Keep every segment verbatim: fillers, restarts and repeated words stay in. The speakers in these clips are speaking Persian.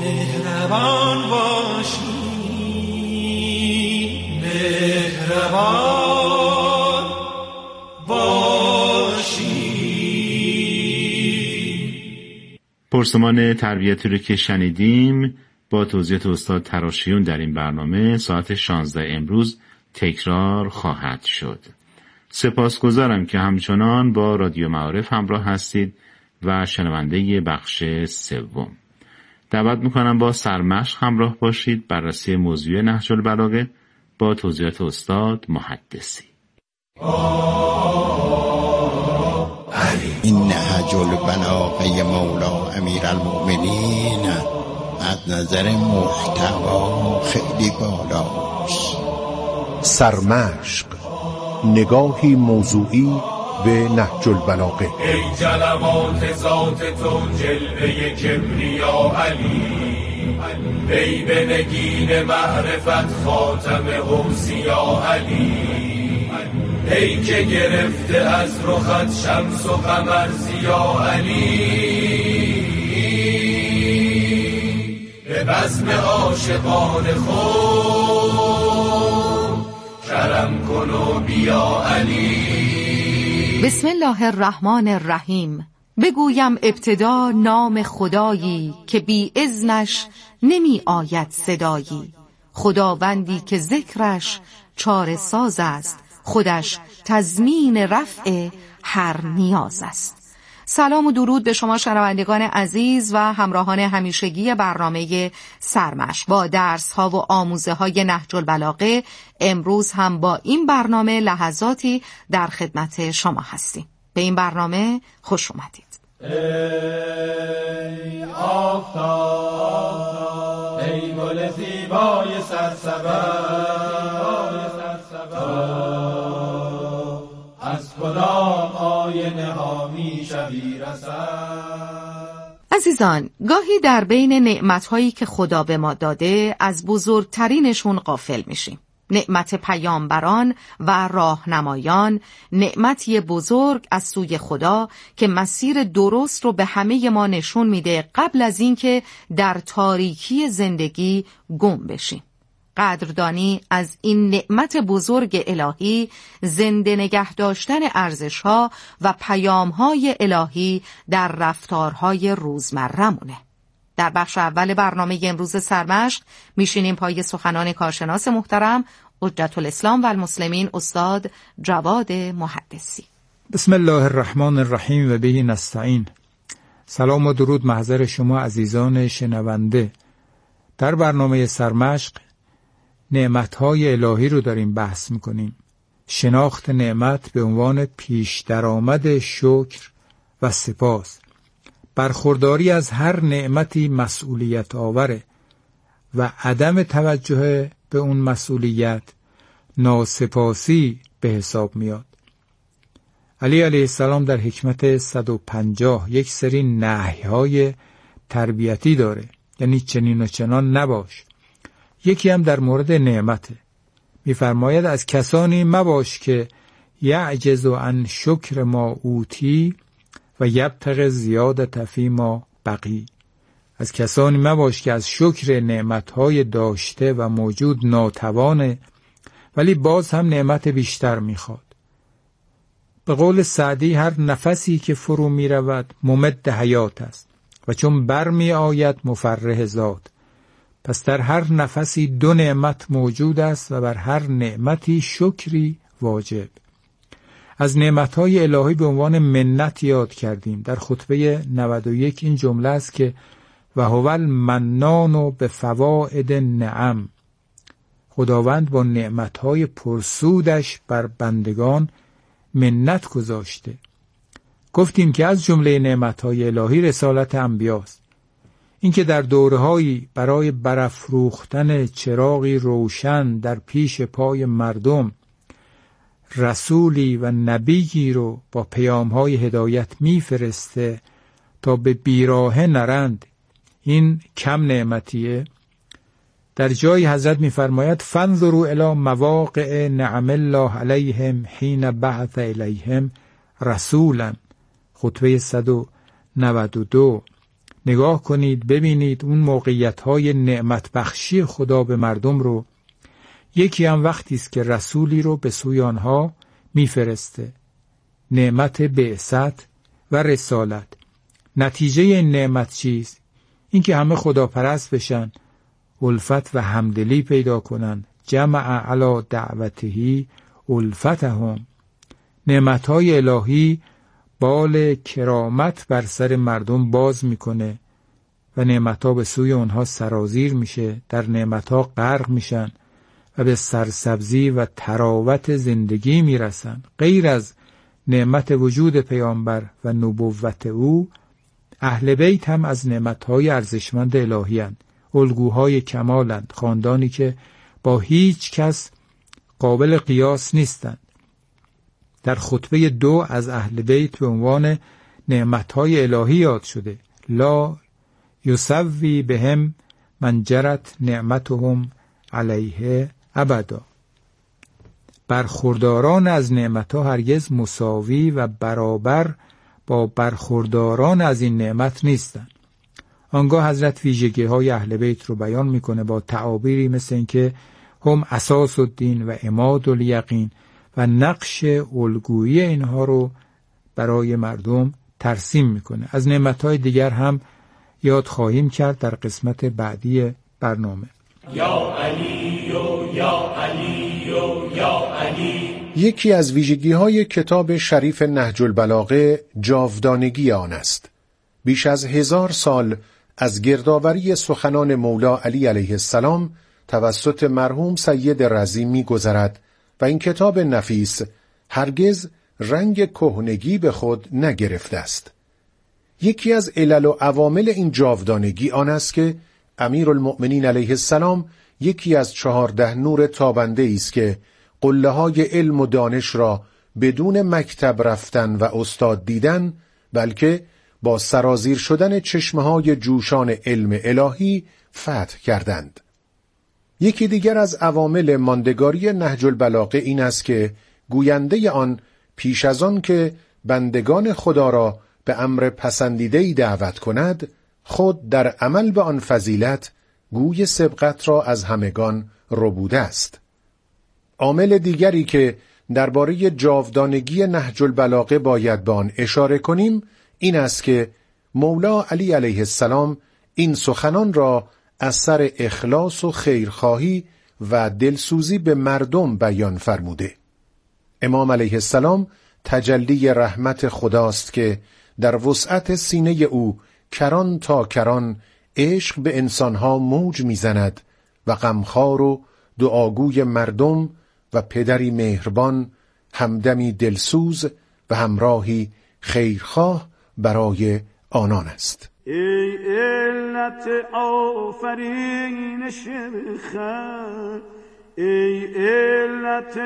مهربان باشی، مهربان باشی. پرسمان تربیتی رو که شنیدیم با توضیحات استاد تراشیون در این برنامه ساعت شانزده امروز تکرار خواهد شد. سپاسگزارم که همچنان با رادیو معارف همراه هستید و شنونده بخش سوم. دعوت میکنم با سرمشق همراه باشید. بررسی موضوع نهج البلاغه با توضیحات استاد محدثی. این نهج البلاغه مولا امیرالمؤمنین از نظر محتوا خیلی بالاست. سرمشق، نگاهی موضوعی به نهج البلاغه. ای جلوات ذات تو جلوه کبریا علی، ای به نگین معرفت خاتم اوصیا علی، ای که گرفته از رخت شمس و قمر ضیا علی، به بزم عاشقان خود کرم کن و بیا علی. بسم الله الرحمن الرحیم. بگویم ابتدا نام خدایی که بی اذنش نمی آید صدایی، خداوندی که ذکرش چاره ساز است، خودش تضمین رفع هر نیاز است. سلام و درود به شما شنوندگان عزیز و همراهان همیشگی برنامه سرمشق. با درس ها و آموزه های نهج البلاغه امروز هم با این برنامه لحظاتی در خدمت شما هستیم. به این برنامه خوش اومدید. ای آفتاب، ای گل زیبای سرسبز، از کدام آینه ها می شوی رسد. عزیزان، گاهی در بین نعمت‌هایی که خدا به ما داده از بزرگترینشون غافل میشیم. نعمت پیامبران و راهنمایان، نعمتی بزرگ از سوی خدا که مسیر درست رو به همه ما نشون میده قبل از اینکه در تاریکی زندگی گم بشیم. قدردانی از این نعمت بزرگ الهی، زنده نگه داشتن ارزش‌ها و پیام‌های الهی در رفتارهای روزمره‌مونه. در بخش اول برنامه امروز سرمشق میشینیم پای سخنان کارشناس محترم حجت الاسلام و المسلمین استاد جواد محدثی. بسم الله الرحمن الرحیم و به نستعین. سلام و درود محضر شما عزیزان شنونده. در برنامه سرمشق نعمت‌های الهی رو داریم بحث می‌کنیم. شناخت نعمت به عنوان پیش درآمد شکر و سپاس. برخورداری از هر نعمتی مسئولیت آوره و عدم توجه به اون مسئولیت ناسپاسی به حساب میاد. علی علیه السلام در حکمت صد و پنجاه یک سری نهی‌های تربیتی داره، یعنی چنین و چنان نباش. یکی هم در مورد نعمته، می‌فرماید از کسانی مباش که یعجز عن شکر ما اوتی و یبتغ زیادة فیما بقی. از کسانی مباش که از شکر نعمتهای داشته و موجود ناتوانه ولی باز هم نعمت بیشتر میخواد. به قول سعدی هر نفسی که فرو میرود ممد حیات است و چون بر می آید مفرح ذات. پس در هر نفسی دو نعمت موجود است و بر هر نعمتی شکری واجب. از نعمتهای الهی به عنوان منت یاد کردیم. در خطبه نود و یک این جمله است که و هو المنان بفوائد النعم. خداوند با نعمتهای پرسودش بر بندگان منت گذاشته. گفتیم که از جمله نعمتهای الهی رسالت انبیاست. اینکه در دورهایی برای برافروختن چراغی روشن در پیش پای مردم رسولی و نبیی رو با پیام‌های هدایت می‌فرسته تا به بیراهه نرند، این کم نعمتیه. در جای حضرت می‌فرماید فانظروا الی مواقع نعم الله علیهم حین بعث الیهم رسولا، خطبه صد و نود و دو. نگاه کنید ببینید اون موقعیت‌های نعمت بخشی خدا به مردم رو. یکی هم وقتی است که رسولی رو به سوی آنها میفرسته، نعمت بعثت و رسالت. نتیجه این نعمت چیست؟ این که همه خداپرست بشن، الفت و همدلی پیدا کنن. جمع علی دعوتهی الفتهم. نعمت‌های الهی بال کرامت بر سر مردم باز میکنه و نعمت‌ها به سوی اونها سرازیر میشه، در نعمت‌ها غرق میشن و به سرسبزی و تراوت زندگی میرسن. غیر از نعمت وجود پیامبر و نبوت او، اهل بیت هم از نعمت‌های ارزشمند الهی اند، الگوهای کمالند، خاندانی که با هیچ کس قابل قیاس نیستند. در خطبه دو از اهل بیت به عنوان نعمت‌های الهی یاد شده. لا یسوی بهم من جرت نعمتهم علیه ابدا. برخورداران از نعمت‌ها هرگز مساوی و برابر با برخورداران از این نعمت نیستند. آنگاه حضرت ویژگی‌های اهل بیت رو بیان میکنه با تعابیری مثل اینکه هم اساس الدین و عماد الیقین و نقش الگویی اینها رو برای مردم ترسیم میکنه. از نعمت‌های دیگر هم یاد خواهیم کرد در قسمت بعدی برنامه. یا علی و یا علی و یا علی. یکی از ویژگی‌های کتاب شریف نهج البلاغه جاودانگی آن است. بیش از هزار سال از گردآوری سخنان مولا علی علیه السلام توسط مرحوم سید رضی می‌گذرد و این کتاب نفیس هرگز رنگ کهنگی به خود نگرفته است. یکی از علل و عوامل این جاودانگی آن است که امیرالمؤمنین علیه السلام یکی از چهارده نور تابنده است که قله های علم و دانش را بدون مکتب رفتن و استاد دیدن، بلکه با سرازیر شدن چشمه های جوشان علم الهی فتح کردند. یکی دیگر از عوامل ماندگاری نهج البلاغه این است که گوینده آن پیش از آن که بندگان خدا را به امر پسندیده‌ای دعوت کند، خود در عمل به آن فضیلت گوی سبقت را از همگان ربوده است. عامل دیگری که درباره جاودانگی نهج البلاغه باید به آن اشاره کنیم این است که مولا علی علیه السلام این سخنان را از سر اخلاص و خیرخواهی و دلسوزی به مردم بیان فرموده. امام علیه السلام تجلی رحمت خداست که در وسعت سینه او کران تا کران عشق به انسانها موج میزند و غمخوار و دعاگوی مردم و پدری مهربان، همدمی دلسوز و همراهی خیرخواه برای آنان است. ای علت آفرینش خیر، ای علت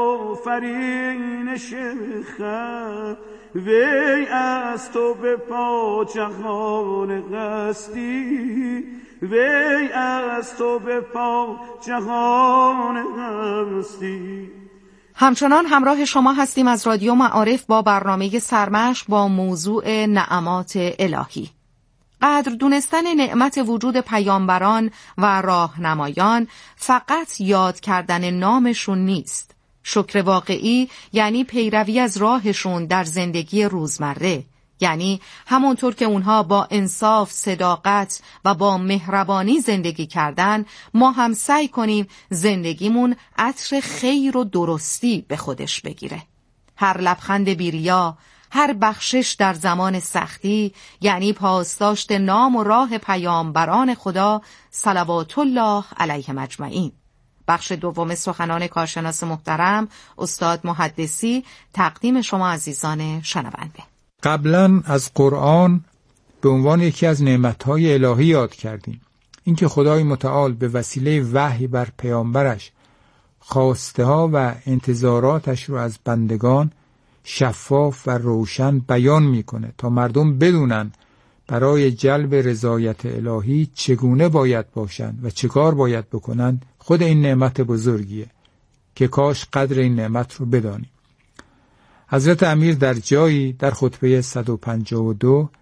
آفرینش خیر، وی از تو به پا جهان هستی، وی از تو به پا جهان هستی. همچنان همراه شما هستیم از رادیو معارف با برنامه سرمشق با موضوع نعمات الهی. قدر دونستن نعمت وجود پیامبران و راهنمایان فقط یاد کردن نامشون نیست. شکر واقعی یعنی پیروی از راهشون در زندگی روزمره، یعنی همونطور که اونها با انصاف، صداقت و با مهربانی زندگی کردن، ما هم سعی کنیم زندگیمون عطر خیر و درستی به خودش بگیره. هر لبخند بیریا، هر بخشش در زمان سختی یعنی پاسداشت نام و راه پیامبران خدا صلوات الله علیهم اجمعین. بخش دوم سخنان کارشناس محترم استاد محدثی تقدیم شما عزیزان شنونده. قبلا از قرآن به عنوان یکی از نعمتهای الهی یاد کردیم، اینکه خدای متعال به وسیله وحی بر پیامبرش خواسته ها و انتظاراتش رو از بندگان شفاف و روشن بیان میکنه تا مردم بدونن برای جلب رضایت الهی چگونه باید باشند و چیکار باید بکنند. خود این نعمت بزرگیه که کاش قدر این نعمت رو بدانیم. حضرت امیر در جایی در خطبه صد و پنجاه و دو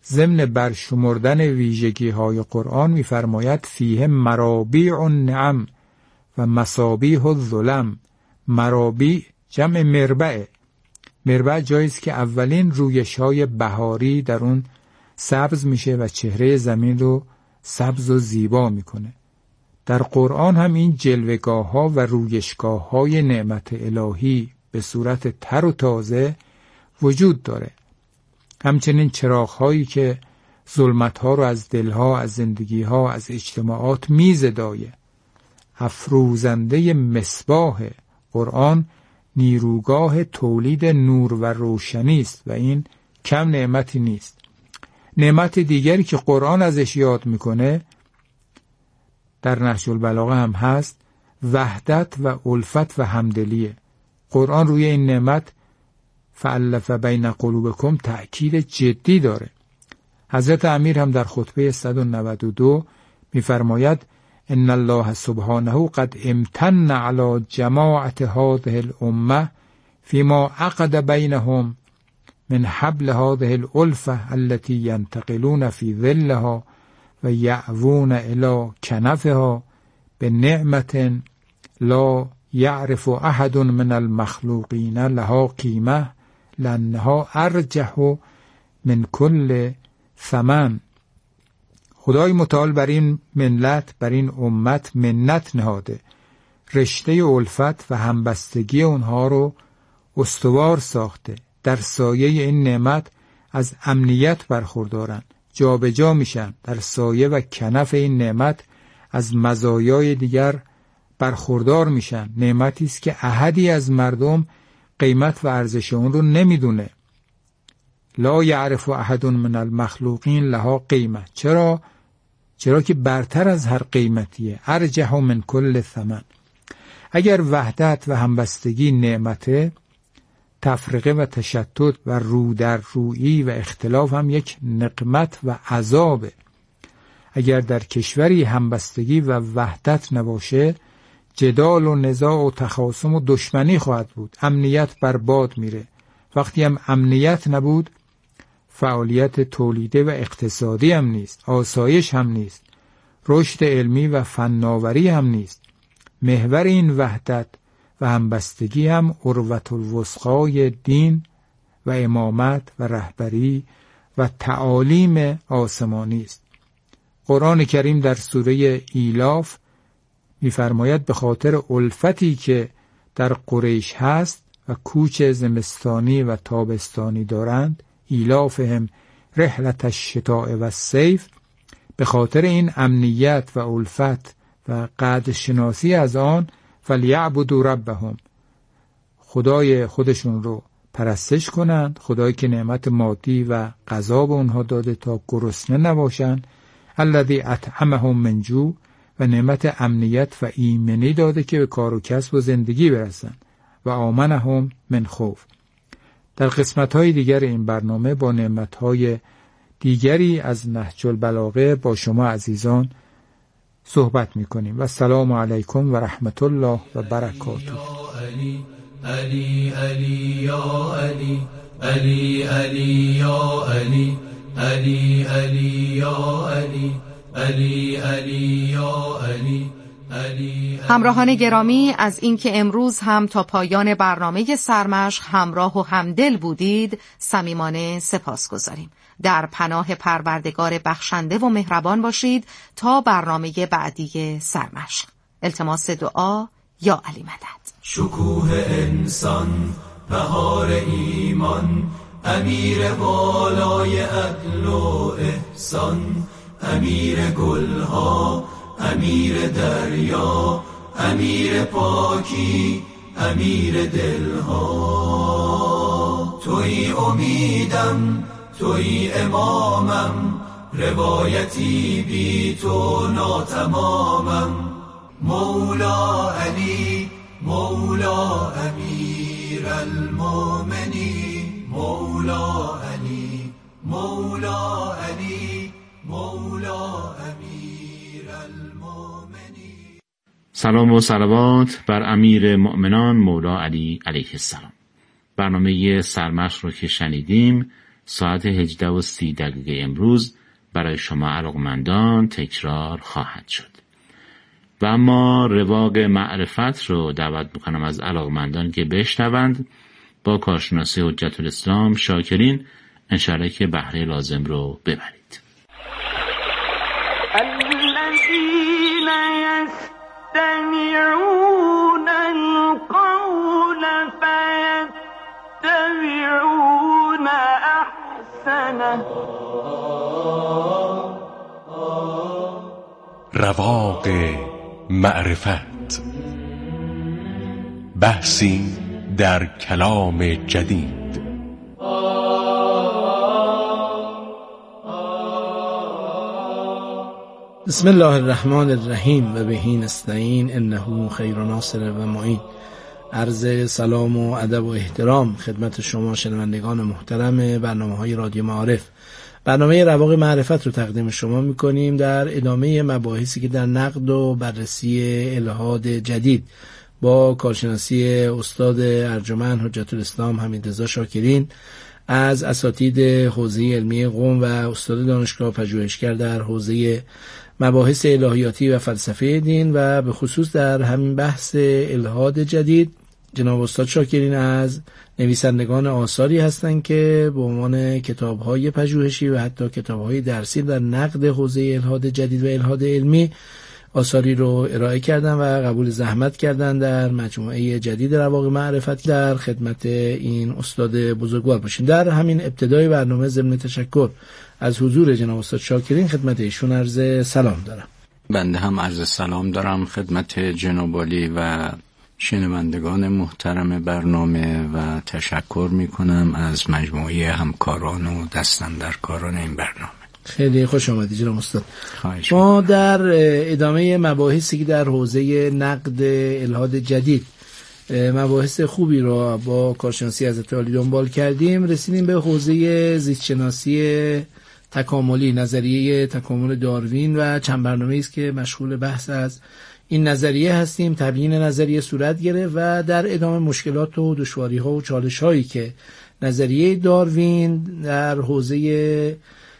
ضمن برشمردن ویژگی های قرآن می‌فرماید فیه مرابیع النعم و مصابیح الظلم. مرابیع جمع مربع. مربع جایی است که اولین رویش های بهاری در اون سبز میشه و چهره زمین رو سبز و زیبا میکنه. در قرآن هم این جلوگاه ها و رویشگاه های نعمت الهی به صورت تر و تازه وجود داره. همچنین چراغ هایی که ظلمت ها رو از دلها، از زندگی ها، از اجتماعات میزدایه. افروزنده مصباح قرآن نیروگاه تولید نور و روشنی است و این کم نعمتی نیست. نعمت دیگری که قرآن ازش یاد میکنه در نهج البلاغه هم هست، وحدت و الفت و همدلیه. قرآن روی این نعمت فالف بین قلوبکم تأکید جدی داره. حضرت امیر هم در خطبه صد و نود و دو میفرماید ان الله سبحانه قد امتن على جماعت هذه الامه فيما عقد بينهم من حبل هذه الالفه التي ينتقلون في ظلها و یعوون الی کنفها به نعمت لا یعرف احد من المخلوقین لها قیمه لانها ارجح من کل ثمن. خدای متعال بر این ملت، بر این امت منت نهاده، رشته الفت و همبستگی اونها رو استوار ساخته. در سایه این نعمت از امنیت برخوردارن، جا به جا میشن. در سایه و کنف این نعمت از مزایای دیگر برخوردار میشن. نعمتی است که احدی از مردم قیمت و ارزش اون رو نمیدونه. لا یعرف احد من المخلوقین لها قیمت. چرا؟ چرا که برتر از هر قیمتیه. ارجح من کل ثمن. اگر وحدت و همبستگی نعمته، تفرقه و تشتت و رو در رویی و اختلاف هم یک نقمت و عذابه. اگر در کشوری همبستگی و وحدت نباشه، جدال و نزاع و تخاصم و دشمنی خواهد بود. امنیت برباد میره. وقتی هم امنیت نبود، فعالیت تولیده و اقتصادی هم نیست، آسایش هم نیست، رشد علمی و فناوری هم نیست. محور این وحدت و همبستگی هم عروة الوثقای دین و امامت و رهبری و تعالیم آسمانی است. قرآن کریم در سوره ایلاف می‌فرماید به خاطر الفتی که در قریش هست و کوچ زمستانی و تابستانی دارند، ایلافهم رحلت الشتاء و الصیف، به خاطر این امنیت و الفت و قدر شناسی از آن، فلیعبدوا ربهم، خدای خودشون رو پرستش کنند، خدایی که نعمت مادی و غذا به اونها داده تا گرسنه نباشن، الذی اطعمهم من جوع، و نعمت امنیت و ایمنی داده که به کار و کسب و زندگی برسن، و آمنهم من خوف. در قسمت‌های دیگر این برنامه با نعمت‌های دیگری از نهج البلاغه با شما عزیزان صحبت می‌کنیم. و السلام علیکم و رحمت الله و برکاته. علی علی علی یا علی علی علی یا علی علی علی یا علی علی علی یا علی. همراهان گرامی، از اینکه امروز هم تا پایان برنامه سرمشق همراه و همدل بودید صمیمانه سپاسگزاریم. در پناه پروردگار بخشنده و مهربان باشید تا برنامه بعدی سرمشق. التماس دعا یا علی مدد. شکوه انسان، بهار ایمان، امیر بالای عدل و احسان، امیر گلها، امیر دریا، امیر پاکی، امیر دلها. توی امیدم، توی امامم، روایتی بی تو ناتمامم. مولا علی، مولا امیر المؤمنین، مولا علی، مولا علی، مولا امیر المؤمنین. سلام و صلوات بر امیر مؤمنان مولا علی علیه السلام. برنامه سرمشق رو که شنیدیم ساعت هجده و سی دقیقه امروز برای شما علاقمندان تکرار خواهد شد. و اما رواق معرفت رو دعوت میکنم از علاقمندان که بشنوند، با کارشناسی حجت الاسلام شاکرین انشاءالله که بهره لازم رو ببرید. الذين يستمعون القول فيتبعون احسنه. رواق معرفت، بحثی در کلام جدید. بسم الله الرحمن الرحیم و بهی نستعین انه خیر ناصر و معین. عرض سلام و ادب و احترام خدمت شما شنوندگان محترم برنامه های رادیو معارف. برنامه رواق معرفت رو تقدیم شما میکنیم در ادامه مباحثی که در نقد و بررسی الحاد جدید با کارشناسی استاد ارجمند حجت الاسلام حمیدرضا شاکرین از اساتید حوزه علمی قم و استاد دانشگاه پژوهشگر در حوزه مباحث الهیاتی و فلسفه دین و به خصوص در همین بحث الحاد جدید جناب استاد شاکرین از نویسندگان آثاری هستند که به عنوان کتاب‌های پژوهشی و حتی کتاب‌های درسی در نقد حوزه الحاد جدید و الحاد علمی آثاری رو ارائه کردن و قبول زحمت کردن در مجموعه جدید رواق معرفت. در خدمت این استاد بزرگوار باشیم. در همین ابتدای برنامه ضمن تشکر از حضور جناب استاد شاکرین خدمت ایشون عرض سلام دارم. بنده هم عرض سلام دارم خدمت جناب عالی و شنوندگان محترم برنامه و تشکر می کنم از مجموعه همکاران و دستاندرکاران این برنامه. خیلی خوش آمدید جناب استاد. ما در ادامه مباحثی که در حوزه نقد الحاد جدید مباحث خوبی را با کارشناسی حضرت عالی دنبال کردیم، رسیدیم به حوزه زیستشناسی تکاملی، نظریه تکامل داروین و چند برنامه‌ای است که مشغول بحث از این نظریه هستیم. تبیین نظریه صورت گرفت و در ادامه مشکلات و دشواری‌ها و چالش‌هایی که نظریه داروین در حوزه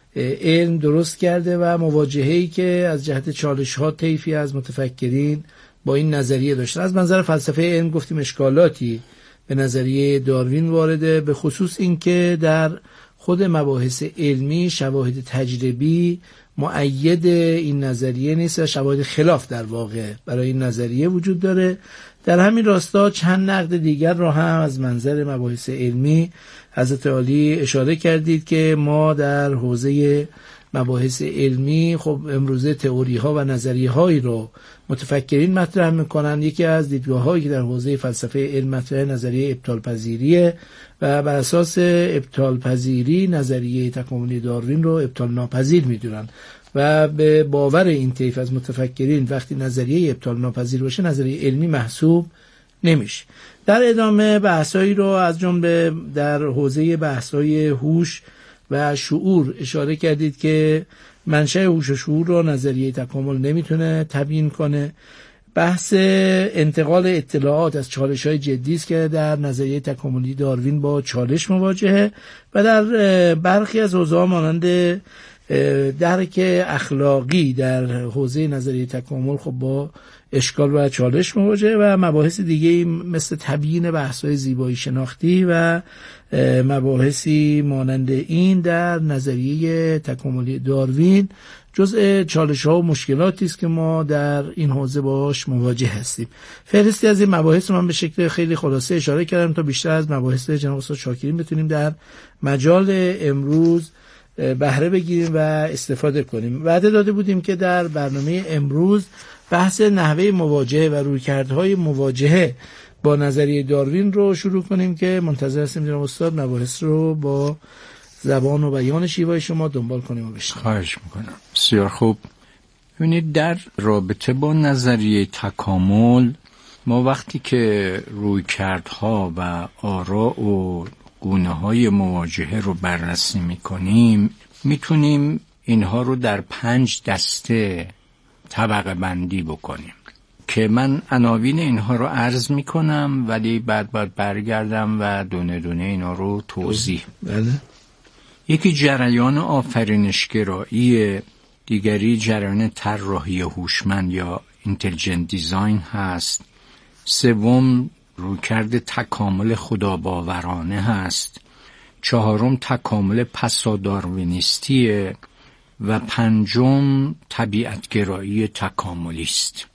علم درست کرده و مواجهه‌ای که از جهت چالش‌ها طیفی از متفکرین با این نظریه داشتن. از منظر فلسفه علم گفتیم اشکالاتی به نظریه داروین وارده، به خصوص این که در خود مباحث علمی شواهد تجربی مؤید این نظریه نیست و شواهد خلاف در واقع برای این نظریه وجود داره. در همین راستا چند نقد دیگر را هم از منظر مباحث علمی حضرت عالی اشاره کردید که ما در حوزه مباحث علمی خب امروزه تئوری ها و نظریه هایی رو متفکرین مطرح میکنن. یکی از دیدگاه هایی که در حوزه فلسفه علم مطرح نظریه ابطال پذیریه و بر اساس ابطال پذیری نظریه تکاملی داروین رو ابطال ناپذیر میدونن و به باور این طیف از متفکرین وقتی نظریه ابطال ناپذیر باشه نظریه علمی محسوب نمیشه. در ادامه بحثایی رو از جمله در حوزه بحثای هوش و شعور اشاره کردید که منشأ هوش و شعور رو نظریه تکامل نمیتونه تبیین کنه. بحث انتقال اطلاعات از چالش‌های جدی است که در نظریه تکاملی داروین با چالش مواجهه و در برخی از حوزه‌ها مانند درک اخلاقی در حوزه نظریه تکامل خب با اشکال و چالش مواجهه و مباحث دیگه مثل تبیین بحث‌های زیبایی شناختی و مباحثی مانند این در نظریه تکاملی داروین جزء چالش‌ها و مشکلاتی است که ما در این حوزه باهاش مواجه هستیم. فهرستی از این مباحث رو من به شکل خیلی خلاصه اشاره کردم تا بیشتر از مباحث جناب استاد شاکرین بتونیم در مجال امروز بهره بگیریم و استفاده کنیم. وعده داده بودیم که در برنامه امروز بحث نحوه مواجهه و رویکردهای مواجهه با نظریه داروین رو شروع کنیم که منتظر هستیم جناب استاد مباحث رو با زبان و بیان شیوای شما دنبال کنیم و بشنویم. خواهش میکنم. بسیار خوب. ببینید در رابطه با نظریه تکامل ما وقتی که رویکردها و آراء و گونه‌های مواجهه رو بررسی میکنیم میتونیم اینها رو در پنج دسته طبقه بندی بکنیم که من عناوین اینها رو عرض میکنم ولی بعد باید برگردم و دونه دونه اینا رو توضیح. بله. یکی جریان آفرینشگرایی، دیگری جریان طراحی هوشمند یا اینتلیجنت دیزاین هست. سوم رویکرد تکامل خداباورانه هست. چهارم تکامل پساداروینیستیه و پنجم طبیعتگرایی تکاملی است.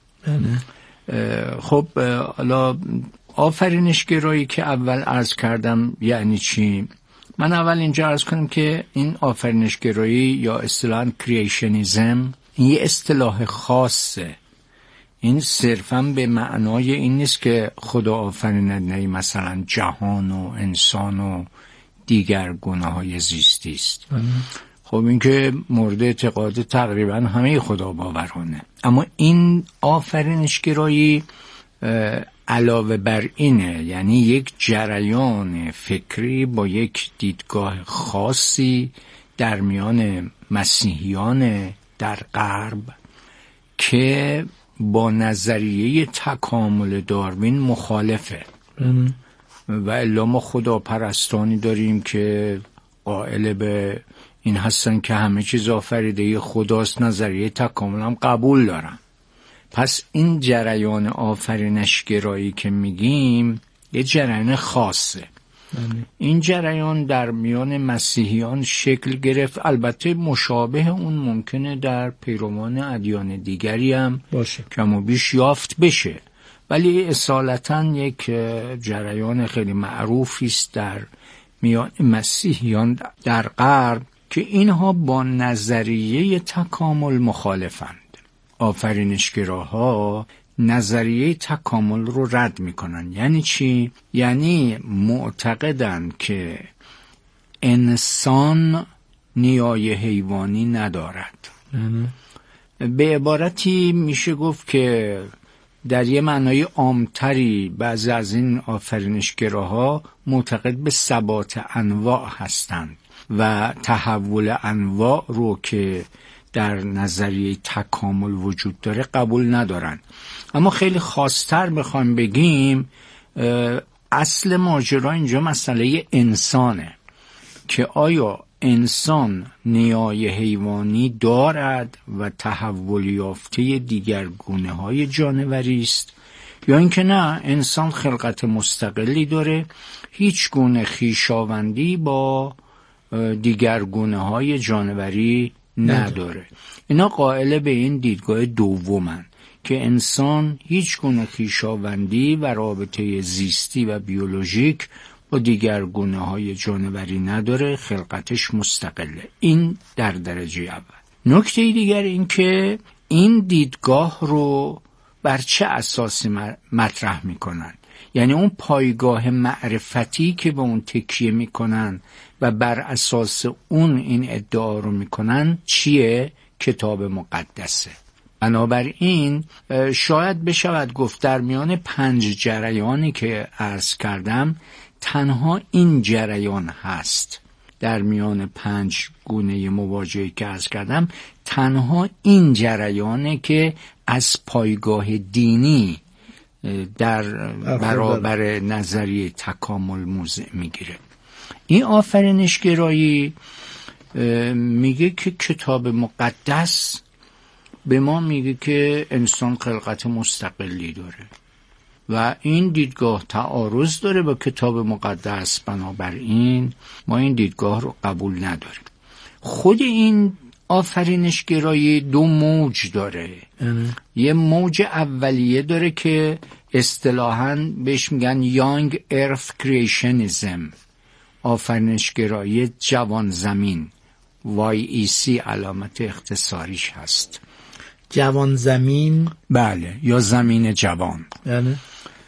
خب حالا آفرینشگرایی که اول عرض کردم یعنی چی؟ من اول اینجا عرض کنم که این آفرینشگرایی یا اصطلاحاً کریشنیزم این یه اصطلاح خاصه. این صرفاً به معنای این نیست که خدا آفریننده مثلا جهان و انسان و دیگر گونه‌های زیستی است. خب این که مورد اعتقاد تقریباً همه خدا باورانه، اما این آفرینشگرایی علاوه بر اینه، یعنی یک جریان فکری با یک دیدگاه خاصی در میان مسیحیان در غرب که با نظریه تکامل داروین مخالفه. و الا ما خداپرستانی داریم که قائل به این هستن که همه چیز آفریده خداست، نظریه تکامل هم قبول دارن. پس این جریان آفرینشگرایی که میگیم یه جریان خاصه. این جریان در میان مسیحیان شکل گرفت، البته مشابه اون ممکنه در پیروان ادیان دیگری هم باشه، کم و بیش یافت بشه، ولی اصالتاً یک جریان خیلی معروفی است در میان مسیحیان در غرب که اینها با نظریه تکامل مخالفند. آفرینشگراها نظریه تکامل رو رد میکنن. یعنی چی؟ یعنی معتقدن که انسان نیای حیوانی ندارد. به عبارتی میشه گفت که در یه معنای عامتری بعضی از این آفرینشگراها معتقد به ثبات انواع هستند و تحول انواع رو که در نظریه تکامل وجود داره قبول ندارن. اما خیلی خاص‌تر بخوایم بگیم، اصل ماجرا اینجا مسئله انسانه که آیا انسان نیای حیوانی دارد و تحول یافته دیگر گونه‌های جانوری است، یا اینکه نه، انسان خلقت مستقلی داره، هیچ گونه خویشاوندی با دیگر گونه‌های جانوری نداره. اینا قائل به این دیدگاه دومن که انسان هیچ گونه خویشاوندی و رابطه زیستی و بیولوژیک با دیگر گونه‌های جانوری نداره، خلقتش مستقله. این در درجه اول. نکته دیگر این که این دیدگاه رو بر چه اساسی مطرح میکنن؟ یعنی اون پایگاه معرفتی که به اون تکیه میکنن و بر اساس اون این ادعا رو میکنن چیه؟ کتاب مقدسه. بنابراین شاید بشود گفت در میان پنج جریانی که عرض کردم تنها این جریان هست، در میان پنج گونه مواجهی که عرض کردم تنها این جریانه که از پایگاه دینی در برابر نظریه تکامل موضع میگیره. این آفرینشگرایی میگه که کتاب مقدس به ما میگه که انسان خلقت مستقلی داره و این دیدگاه تعارض داره با کتاب مقدس، بنابراین ما این دیدگاه رو قبول نداریم. خود این آفرینشگرایی دو موج داره. اه. یه موج اولیه داره که اصطلاحاً بهش میگن یانگ ارث کریشنیزم، آفرینشگرایی جوان زمین، وای ای سی علامت اختصاریش هست. جوان زمین؟ بله، یا زمین جوان. بله.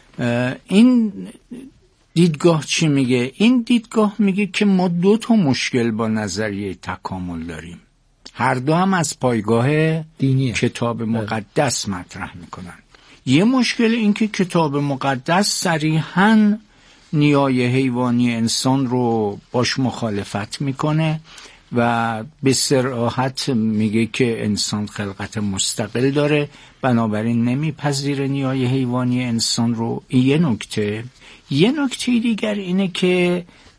این دیدگاه چی میگه؟ این دیدگاه میگه که ما دو تا مشکل با نظریه تکامل داریم، هر دو هم از پایگاه دینیه. کتاب مقدس مطرح میکنن. یه مشکل این که کتاب مقدس صریحاً نیای حیوانی انسان رو باش مخالفت میکنه و به صراحت میگه که انسان خلقت مستقل داره، بنابراین نمیپذیره نیای حیوانی انسان رو. این یه نکته. یه نکته دیگر اینه که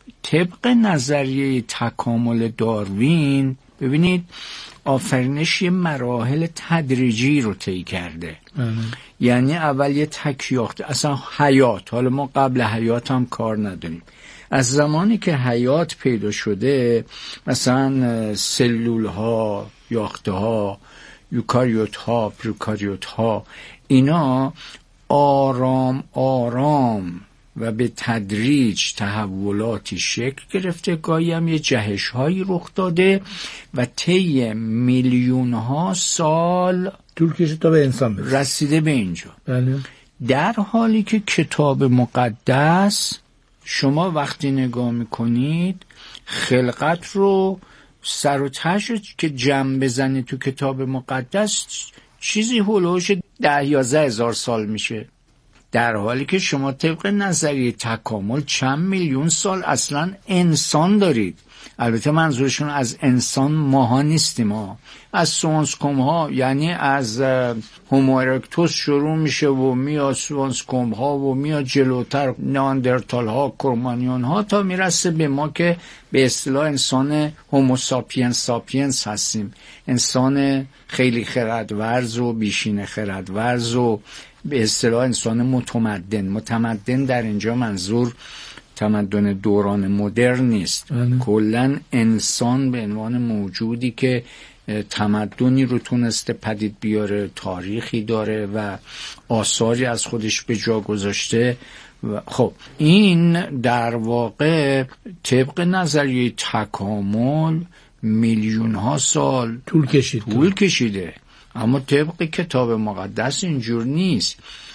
طبق نظریه تکامل داروین ببینید آفرینش یه مراحل تدریجی رو طی کرده. یعنی اول یه تکیاخته، اصلا حیات، حالا ما قبل حیات هم کار نداریم، از زمانی که حیات پیدا شده مثلا سلول ها، یاخته ها، یوکاریوت ها، پروکاریوت ها، اینا آرام آرام و به تدریج تحولاتی شکل گرفته، گاهی هم یه جهش هایی رخ داده و طی میلیون ها سال طول کشید تا به انسان برسه، رسیده به اینجا. بله. در حالی که کتاب مقدس شما وقتی نگاه میکنید خلقت رو سر و تهش که جمع بزنید تو کتاب مقدس چیزی هولوش ده یازده هزار سال میشه، در حالی که شما طبق نظریه تکامل چند میلیون سال اصلا انسان دارید. البته منظورشون از انسان ماها نیستیم، ما از سوانسکوم ها، یعنی از هومو ارکتوس شروع میشه و میاد سوانسکوم ها و میاد جلوتر ناندرتال ها، کرمانیون ها، تا میرسه به ما که به اصطلاح انسان هومو ساپینس ساپینس هستیم، انسان خیلی خردورز و بیشین خردورز و به اصطلاح انسان متمدن. متمدن در اینجا منظور تمدن دوران مدرن نیست، کلاً انسان به عنوان موجودی که تمدنی رو تونسته پدید بیاره، تاریخی داره و آثاری از خودش به جا گذاشته. و خب این در واقع طبق نظریه تکامل میلیون ها سال طول کشید طول کشیده، اما طبق کتاب مقدس اینجور نیست.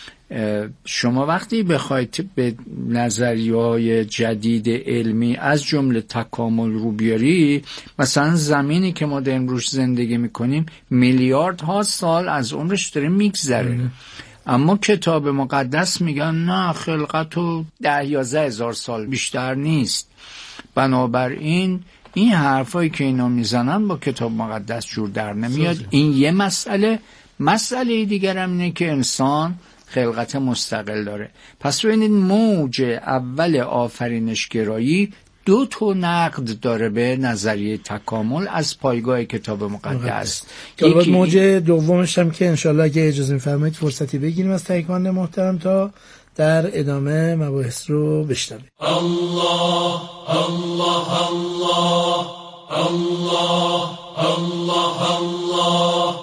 شما وقتی بخواید به نظریه‌های جدید علمی از جمله تکامل رو بیاری، مثلا زمینی که ما در امروز زندگی میکنیم میلیاردها سال از عمرش داره میگذره، اما کتاب مقدس میگن نه، خلقت رو ده یازده هزار سال بیشتر نیست. بنابراین این حرفایی که اینا میزنن با کتاب مقدس جور در نمیاد. این یه مسئله. مسئله دیگر هم اینه که انسان خلقت مستقل داره. پس ببینید موج اول آفرینشگرایی دو تا نقد داره به نظریه تکامل از پایگاه کتاب مقدس. یکی موج دومش هم که انشالله اگه اجازه میفرمایید فرصتی بگیریم از تایکان محترم تا در ادامه مباحث رو بشنویم. الله الله الله الله الله الله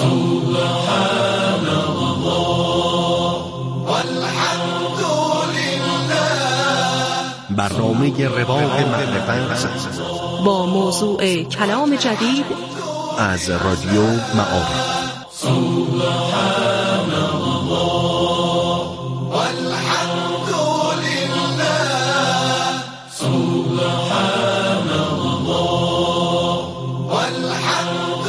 سبحان الله والحمد لله. برنامه رواق معرفت با موضوع کلام جدید از رادیو معارف. سبحان الله والحمد لله. سبحان الله والحمد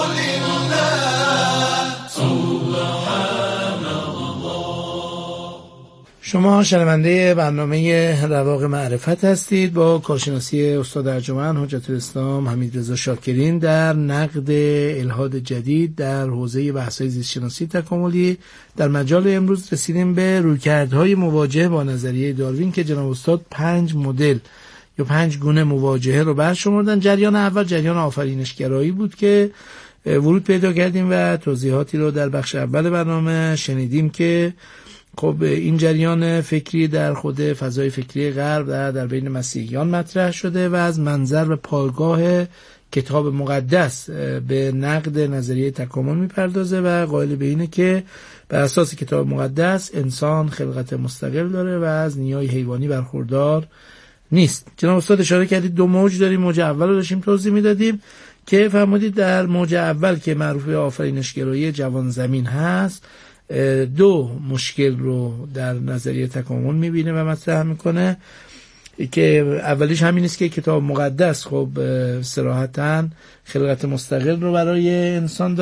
لله. سبحان الله. شما شنونده برنامه رواق معرفت هستید با کارشناسی استاد ارجمند حجت الاسلام حمیدرضا شاکرین در نقد الحاد جدید در حوزه بحث‌های زیست‌شناسی تکاملی. در مجال امروز رسیدیم به رویکردهای مواجهه با نظریه داروین که جناب استاد پنج مدل یا پنج گونه مواجهه رو برشمردن. جریان اول جریان آفرینشگرایی بود که ورود پیدا کردیم و توضیحاتی رو در بخش اول برنامه شنیدیم که خب این جریان فکری در خود فضای فکری غرب در, در بین مسیحیان مطرح شده و از منظر و پایگاه کتاب مقدس به نقد نظریه تکامل میپردازه و قائل به اینه که بر اساس کتاب مقدس انسان خلقت مستقل داره و از نیای حیوانی برخوردار نیست. جناب استاد اشاره کردید دو موج داریم. موج اول رو داشتیم توضیح میدادیم که فرمودید در موج اول که معروف به آفرینشگرایی جوان زمین هست دو مشکل رو در نظریه تکامل میبینه و مطرح میکنه که اولیش همین است که کتاب مقدس خب صراحتاً خلقت مستقل رو برای انسان